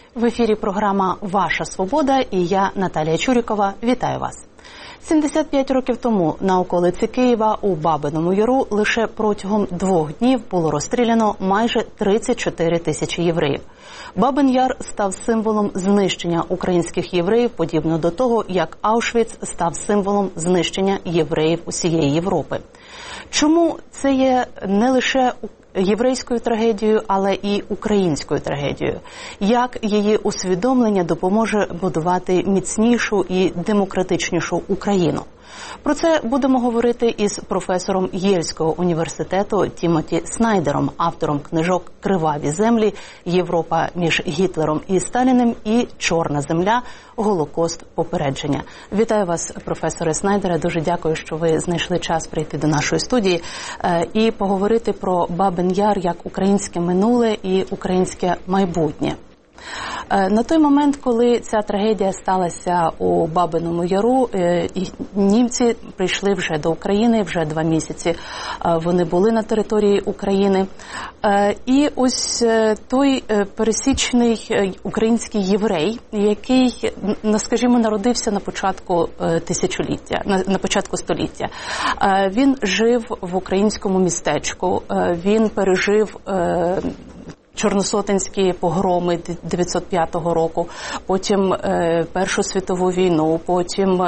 В ефірі програма «Ваша свобода» і я, Наталія Чурікова, вітаю вас. 75 років тому на околиці Києва у Бабиному Яру лише протягом 2 днів було розстріляно майже 34 тисячі євреїв. Бабин Яр став символом знищення українських євреїв, подібно до того, як Аушвіц став символом знищення євреїв усієї Європи. Чому це є не лише єврейською трагедією, але і українською трагедією? Як її усвідомлення допоможе будувати міцнішу і демократичнішу Україну? Про це будемо говорити із професором Єльського університету Тімоті Снайдером, автором книжок «Криваві землі. Європа між Гітлером і Сталіним» і «Чорна земля. Голокост. Попередження». Вітаю вас, професоре Снайдере. Дуже дякую, що ви знайшли час прийти до нашої студії і поговорити про Бабин Яр як українське минуле і українське майбутнє. На той момент, коли ця трагедія сталася у Бабиному Яру, німці прийшли вже до України, вже 2 місяці вони були на території України. І ось той пересічний український єврей, який, скажімо, народився на початку тисячоліття, на початку століття, він жив в українському містечку, він пережив Чорносотенські погроми 905 року, потім Першу світову війну, потім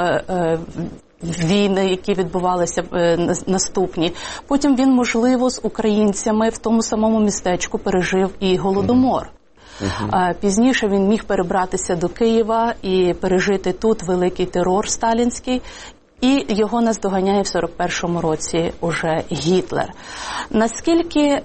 війни, які відбувалися наступні. Потім він, можливо, з українцями в тому самому містечку пережив і Голодомор. Пізніше він міг перебратися до Києва і пережити тут великий терор сталінський. І його наздоганяє в 41-му році уже Гітлер. Наскільки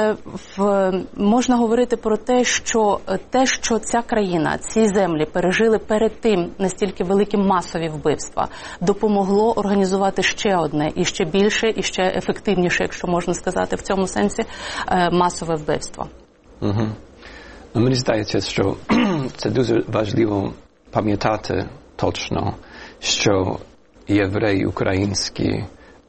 можна говорити про те, що ця країна, ці землі пережили перед тим настільки великі масові вбивства, допомогло організувати ще одне, і ще більше, і ще ефективніше, якщо можна сказати в цьому сенсі, масове вбивство? Мені здається, що це дуже важливо пам'ятати точно, що євреї українські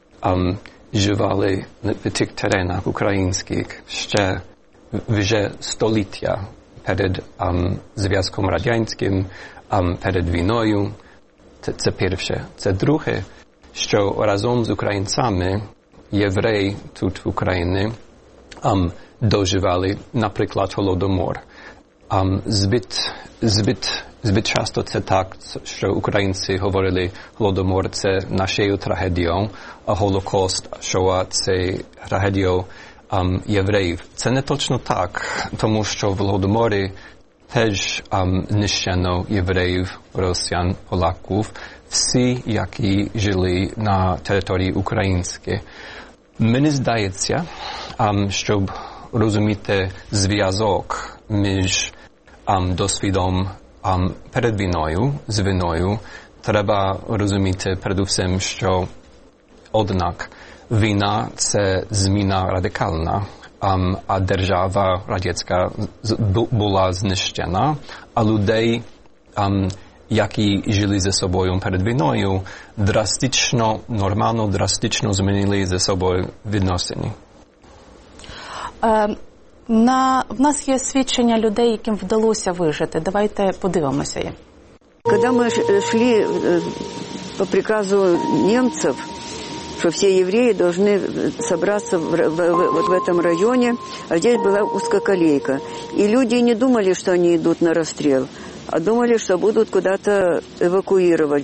живали на тих теренах українських ще вже століття перед Зв'язком Радянським, перед війною. Це перше. Це друге, що разом з українцями євреї тут в Україні доживали, наприклад, Голодомор. Збит часто це так, що українці говорили, Голодомор – це нашою трагедією, а Голокост, Шоа – це трагедією євреїв. Це не точно так, тому що в Голодоморі теж знищено євреїв, росіян, поляків, всі, які жили на території українській. Мені здається, щоб розуміти зв'язок між досвідом перед війною, з війною, треба розуміти передусім, що однак війна – це зміна радикальна, а держава радянська була знищена, а людей, які жили за собою перед війною, драстично змінили за собою відносини. В нас є свідчення людей, яким вдалося вижити. Давайте подивимося. Когда мы шли по приказу немцев, что все евреи должны собраться вот в этом районе, а здесь была узкоколейка. И люди не думали, что они идут на расстрел, а думали, что будут куда-то эвакуировать.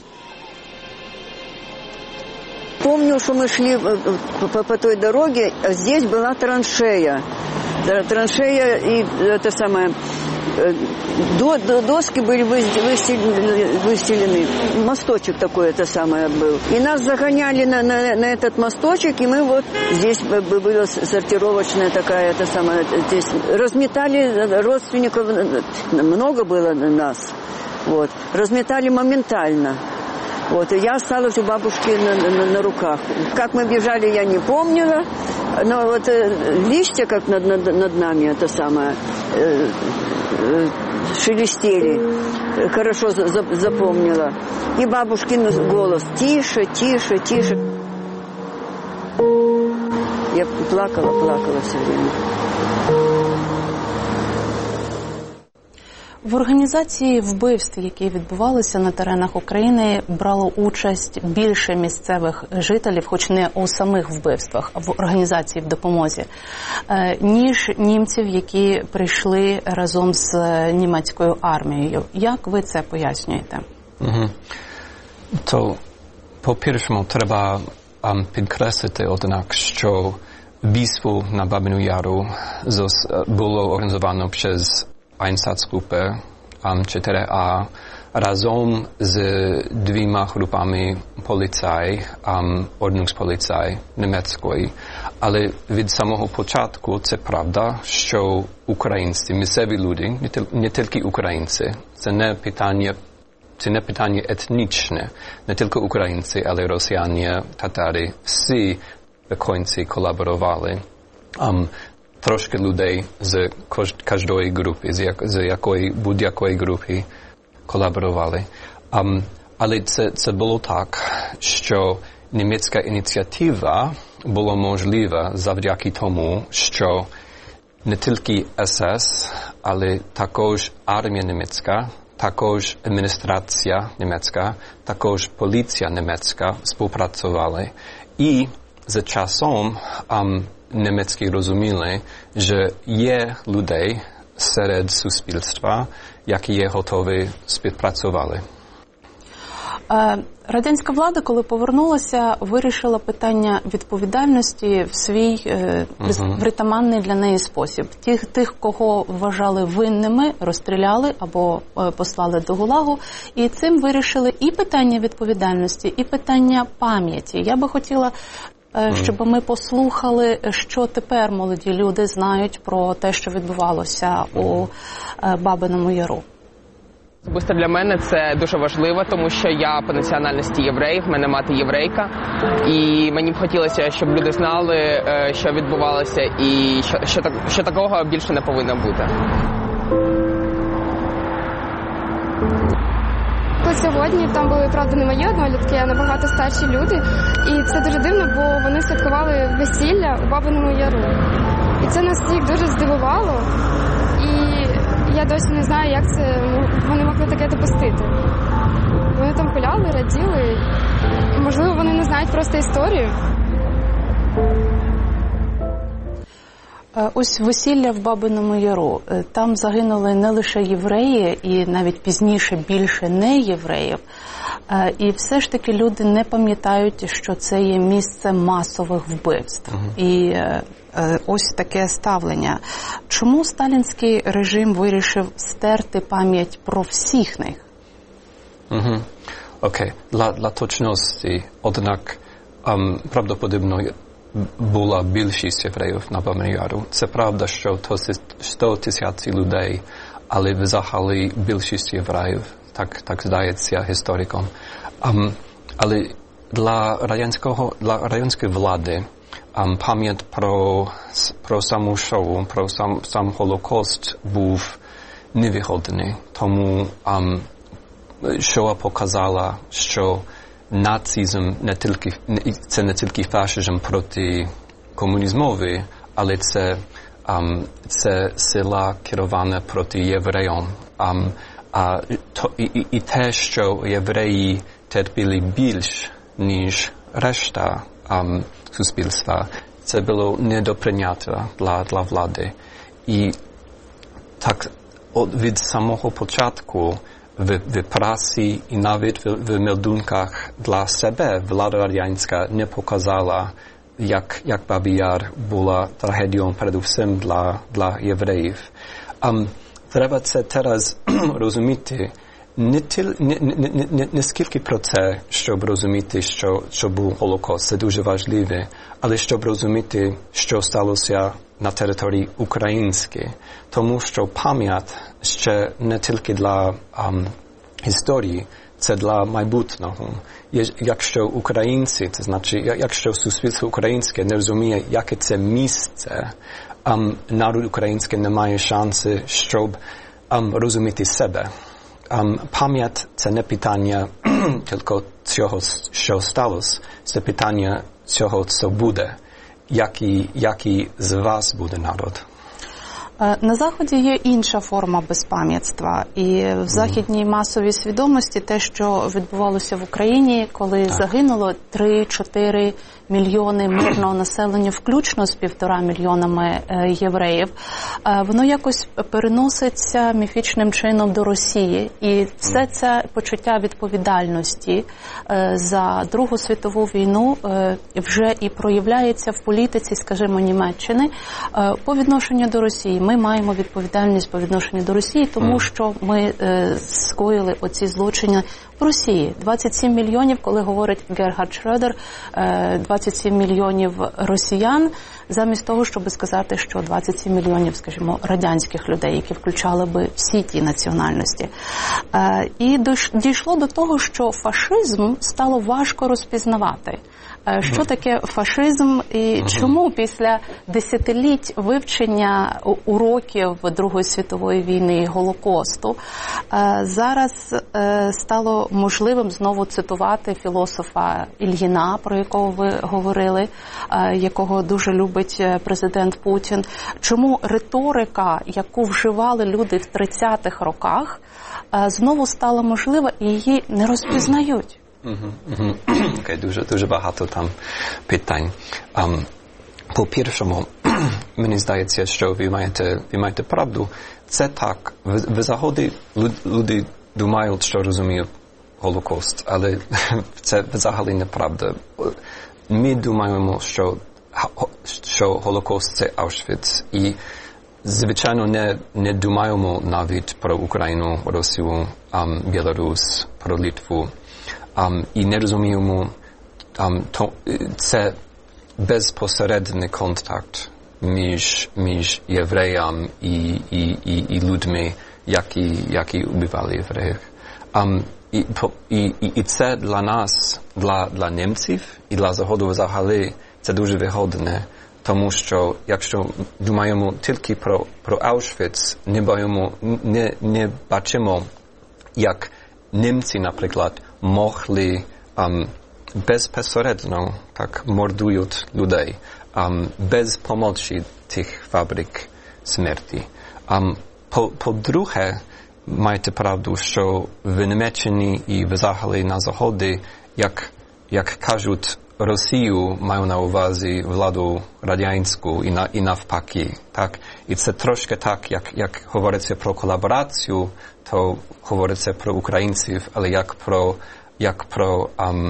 Помню, что мы шли по той дороге, а здесь была траншея. Траншея и это самое, доски были выстелены, мосточек такой это самое был. И нас загоняли на этот мосточек, и мы вот здесь была сортировочная такая, это самое, здесь разметали родственников, много было нас, вот, разметали моментально. Вот, и я осталась у бабушки на руках. Как мы бежали, я не помнила, но вот листья, как над нами, это самое, шелестели, хорошо запомнила. И бабушкин голос: тише, тише, тише. Я плакала все время. В організації вбивств, які відбувалися на теренах України, брало участь більше місцевих жителів, хоч не у самих вбивствах, а в організації в допомозі, ніж німців, які прийшли разом з німецькою армією. Як ви це пояснюєте? То, по-першому, треба підкреслити, однак, що бійство на Бабину Яру було організовано через Einsatzgruppe 4A разом з двома групами Ordnungspolizei німецької. Але від самого початку це правда, що українці, місцеві люди, не тільки українці, це не питання етнічне, не тільки українці, але росіяни, татари, всі виконці колаборували. Трошки людей з кожної групи, з будь-якої групи колаборували. Але це було так, що німецька ініціатива була можлива завдяки тому, що не тільки СС, але також армія німецька, також адміністрація німецька, також поліція німецька співпрацювали. І за часом німецькі розуміли, що є людей серед суспільства, які є готові співпрацювати. Радянська влада, коли повернулася, вирішила питання відповідальності в свій притаманний для неї спосіб. Тих, кого вважали винними, розстріляли або послали до ГУЛАГу, і цим вирішили і питання відповідальності, і питання пам'яті. Я би хотіла, щоб ми послухали, що тепер молоді люди знають про те, що відбувалося у Бабиному Яру. Особисто для мене це дуже важливо, тому що я по національності єврей, в мене мати єврейка, і мені б хотілося, щоб люди знали, що відбувалося, і що такого більше не повинно бути. Сьогодні там були, правда, не мої однолітки, а набагато старші люди, і це дуже дивно, бо вони святкували весілля у Бабиному Яру. І це нас всіх дуже здивувало, і я досі не знаю, як це вони могли таке допустити. Вони там гуляли, раділи. Можливо, вони не знають просто історію. Ось весілля в Бабиному Яру. Там загинули не лише євреї, і навіть пізніше більше не євреїв. І все ж таки люди не пам'ятають, що це є місце масових вбивств. І ось таке ставлення. Чому сталінський режим вирішив стерти пам'ять про всіх них? Окей. Для точності, однак, правдоподібно була більшість євреїв на Бабиному Яру. Це правда, що 100 тисяч людей, але взагалі більшість євреїв, так здається історикам. Але для радянської влади пам'ять про саму шоу, про сам Холокост був невигодний. Тому Шоа показала, що нацизм це не тільки фашизм проти комунізмові, але це сила керована проти євреїв. І те, що євреї терпіли більш, ніж решта суспільства, це було недоприйнято для влади. І так від самого початку в прасі і навіть в мелдунках для себе влада радянська не показала, як Бабий Яр була трагедією передусім для євреїв. Треба це зараз розуміти не скільки про це, щоб розуміти, що був Холокост, це дуже важливе, але щоб розуміти, що сталося на території української. Тому що пам'ять ще не тільки для історії, це для майбутнього. Якщо українці, це значить, якщо суспільство українське не розуміє, яке це місце, народ український не має шанси, щоб розуміти себе. Пам'ять – це не питання тільки цього, що сталося, це питання цього, що буде, який з вас буде народ. На Заході є інша форма безпам'ятства. І в західній масовій свідомості те, що відбувалося в Україні, коли загинуло 3-4 мільйони мирного населення, включно з 1,5 мільйонами євреїв, воно якось переноситься міфічним чином до Росії. І все це почуття відповідальності за Другу світову війну вже і проявляється в політиці, скажімо, Німеччини по відношенню до Росії. Ми маємо відповідальність по відношенню до Росії, тому що ми скоїли оці злочини в Росії. 27 мільйонів, коли говорить Герхард Шредер, 27 мільйонів росіян, замість того, щоб сказати, що 27 мільйонів, скажімо, радянських людей, які включали би всі ті національності. І дійшло до того, що фашизм стало важко розпізнавати. Що таке фашизм і чому після десятиліть вивчення уроків Другої світової війни і Голокосту зараз стало можливим знову цитувати філософа Ільїна, про якого ви говорили, якого дуже любить президент Путін. Чому риторика, яку вживали люди в 30-х роках, знову стала можлива і її не розпізнають? Окей, дуже багато там питань. По-першому, мені здається, що ви маєте правду. Це так. В Заході люди думають, що розуміють Голокост, але це взагалі неправда. Ми думаємо, що Голокост – це Аушвіц. І, звичайно, не думаємо навіть про Україну, Росію, Білорусь, про Литву. І не розуміємо, це безпосередній контакт між євреєм і людьми, які вбивали євреїв. І це для нас, для німців і для Заходу взагалі, це дуже вигодне. Тому що, якщо думаємо тільки про Аушвіц, не бачимо, як німці, наприклад, могли безпосередньо так мордують людей без помочі тих фабрик смерті. По-друге, маєте правду, що в Німеччині і взагалі на Заході, як кажуть, Росію маю на увазі владу радянську і навпаки. Так? І це трошки так, як говориться про колаборацію, то говориться про українців, але як про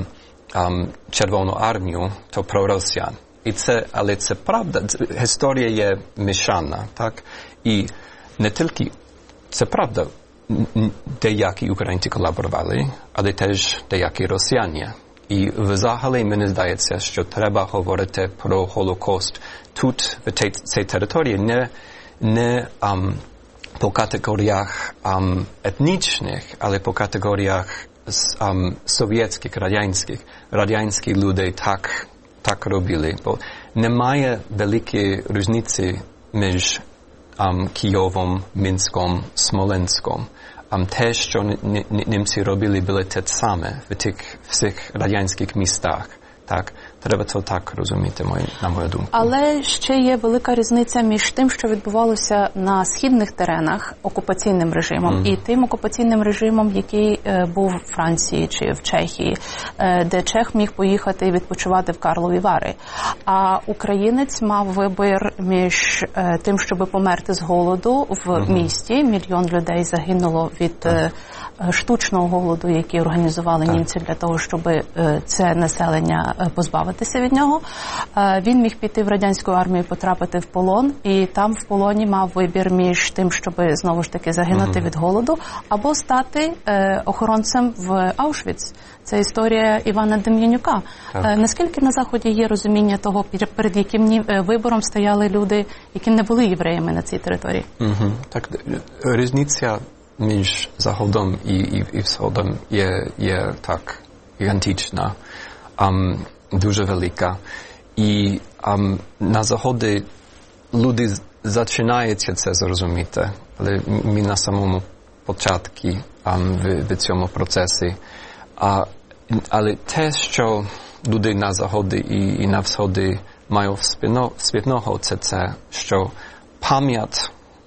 Червону армію, то про росіян. Але це правда, історія є мішана, так? І не тільки це правда, деякі українці колаборували, але теж деякі росіяни. І взагалі мені здається, що треба говорити про Голокост тут, в цій території, не по категоріях етнічних, але по категоріях совєтських, радянських. Радянські люди так робили. Бо немає великої різниці між Києвом, Мінськом, Смоленськом. Те, що німці робили, було те саме в тих всіх радянських містах. Так, треба це так розуміти, на мою думку. Але ще є велика різниця між тим, що відбувалося на східних теренах окупаційним режимом, і тим окупаційним режимом, який був в Франції чи в Чехії, де чех міг поїхати і відпочивати в Карлові Вари. А українець мав вибір між тим, щоб померти з голоду в місті. Мільйон людей загинуло від штучного голоду, який організували німці для того, щоб це населення позбавитися від нього. Він міг піти в радянську армію, потрапити в полон, і там в полоні мав вибір між тим, щоб знову ж таки загинути від голоду, або стати охоронцем в Аушвіц. Це історія Івана Дем'янюка. Наскільки на Заході є розуміння того, перед яким вибором стояли люди, які не були євреями на цій території? Так, різниця між Заходом і Сходом є так гігантична, дуже велика. І на Заході люди починають це зрозуміти, але ми на самому початку в цьому процесі. Але те, що люди на Заході і на Сході мають спільного, це що пам'ять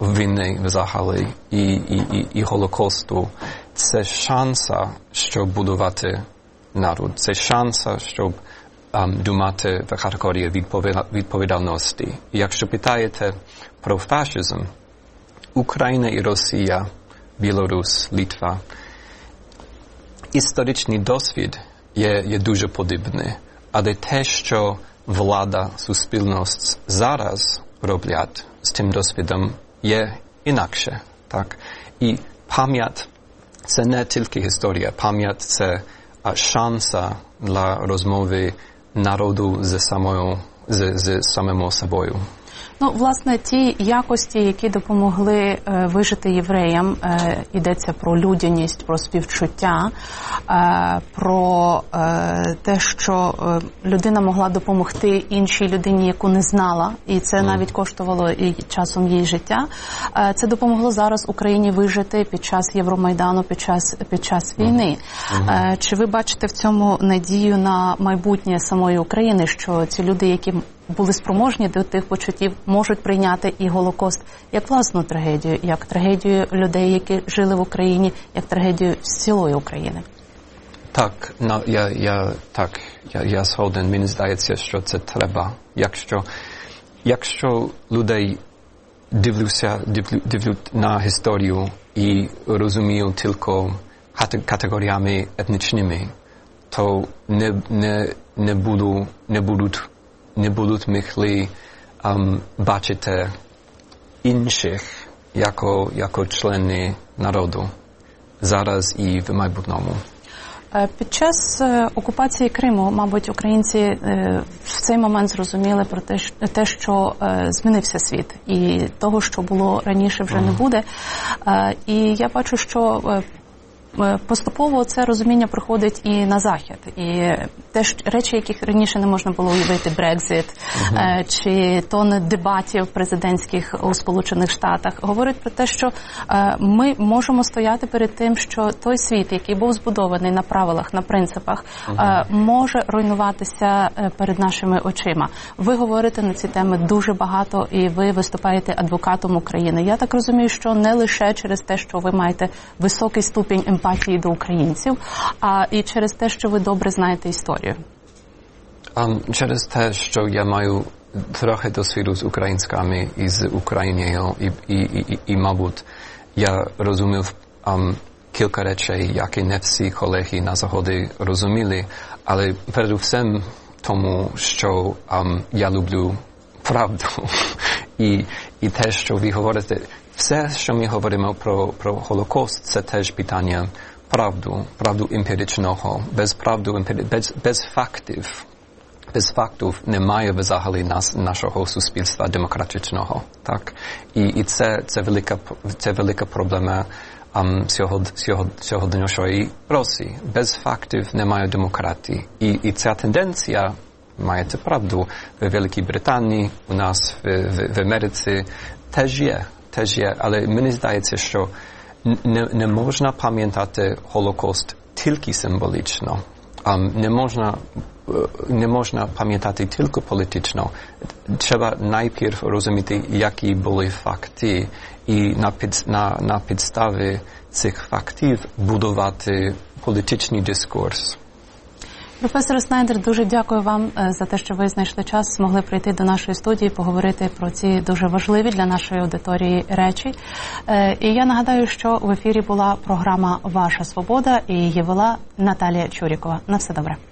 війни взагалі і Голокосту, це шанса, щоб будувати народ. Це шанса, щоб думати в категорії відповідальності. І якщо питаєте про фашизм, Україна і Росія, Білорусь, Литва, історичний досвід є дуже подібний. Але те, що влада, суспільність зараз роблять з тим досвідом, є інакше. Так? І пам'ять – це не тільки історія. Пам'ять – це шанса для розмови народу з самим собою. Ну, власне, ті якості, які допомогли вижити євреям, йдеться про людяність, про співчуття, про те, що людина могла допомогти іншій людині, яку не знала, і це навіть коштувало і часом їй життя. Це допомогло зараз Україні вижити під час Євромайдану, під час війни. Чи ви бачите в цьому надію на майбутнє самої України, що ці люди, які були спроможні до тих почуттів, можуть прийняти і Голокост як власну трагедію, як трагедію людей, які жили в Україні, як трагедію цілої України? Так, я згоден. Мені здається, що це треба. Якщо людей дивлять на історію і розуміють тільки категоріями етнічними, то не будуть могли бачити інших як члени народу зараз і в майбутньому. Під час окупації Криму, мабуть, українці в цей момент зрозуміли про те, що змінився світ, і того, що було раніше, вже не буде. І я бачу, що поступово це розуміння приходить і на Захід. І теж речі, яких раніше не можна було уявити, Брекзит, чи тонни дебатів президентських у Сполучених Штатах, говорить про те, що ми можемо стояти перед тим, що той світ, який був збудований на правилах, на принципах, може руйнуватися перед нашими очима. Ви говорите на ці теми дуже багато, і ви виступаєте адвокатом України. Я так розумію, що не лише через те, що ви маєте високий ступінь емпатії до українців, а і через те, що ви добре знаєте історію. Через те, що я маю трохи досвіду з українськими і з Україною, і мабуть, я розумів кілька речей, які не всі колеги на Заході розуміли, але передусім тому, що я люблю правду. І те, що ви говорите, все, що ми говоримо про Голокост, це теж питання правду емпіричного. Без фактів немає взагалі нашого суспільства демократичного. Так? І це велика проблема сьогоднішньої Росії. Без фактів немає демократії. І ця тенденція, маєте правду, в Великій Британії, у нас в Америці теж є, але мені здається, що не можна пам'ятати Голокост тільки символічно. Не можна пам'ятати тільки політично. Треба найперше розуміти, які були факти, і на підставі цих фактів будувати політичний дискурс. Професор Снайдер, дуже дякую вам за те, що ви знайшли час, змогли прийти до нашої студії, поговорити про ці дуже важливі для нашої аудиторії речі. І я нагадаю, що в ефірі була програма «Ваша свобода» і її вела Наталія Чурікова. На все добре.